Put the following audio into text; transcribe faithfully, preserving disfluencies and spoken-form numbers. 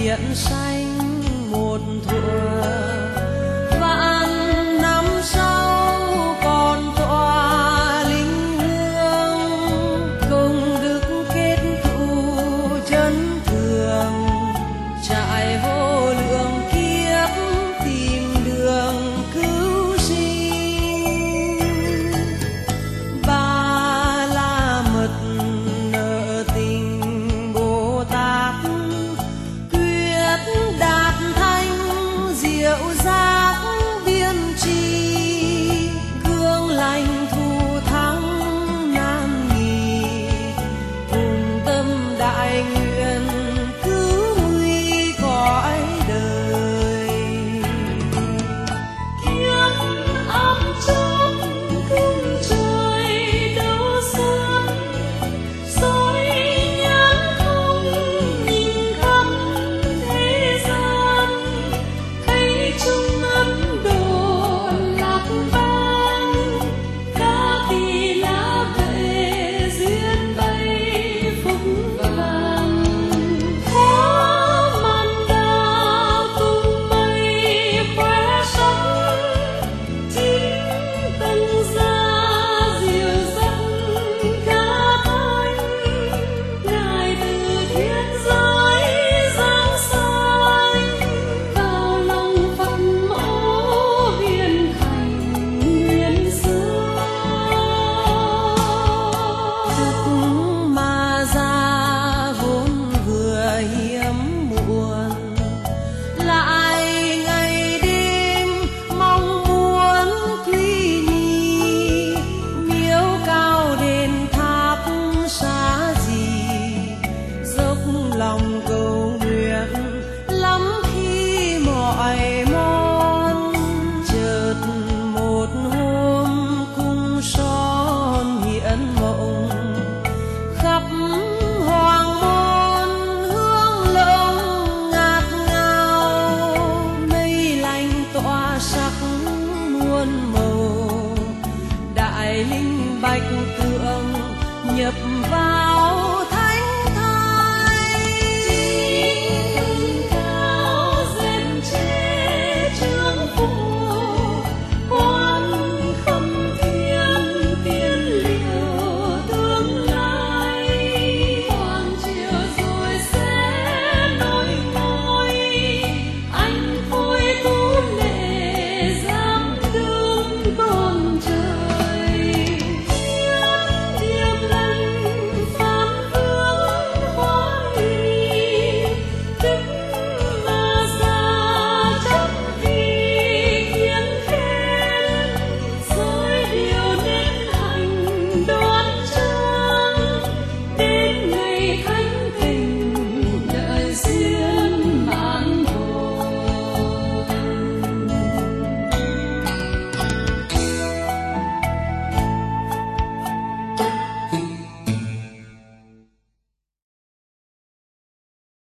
biển xanh một thuở, vạn năm sau còn tỏa linh hương, công đức kết thù chân thường, trải vô lượng kiếp tìm đường cứu sinh. Ba la mật nợ tình Bồ Tát, quyết đạt thanh diệu giác biên tri, gương lành thù thắng nan nghì, cùng tâm đại nguyện cứu nguy cõi đời. Kiếp áp chốn cung trời đâu xuân, soi nhãn không nhìn khắp thế gian, thấy chúng Ấn Độ lạc vang, ca tỳ la vệ duyên bay phúc vàng. Có màn đào tung mây khoe sắc, chính tân gia diệu dân ca thanh, ngài từ thiên giới giáng sanh, vào lòng Phật mẫu hiền thành nguyên xưa. Thức mà ra vốn vừa hiếm muộn, lại ngày đêm mong muốn quy nhi, miếu cao đền tháp xa gì, dốc lòng cầu nguyện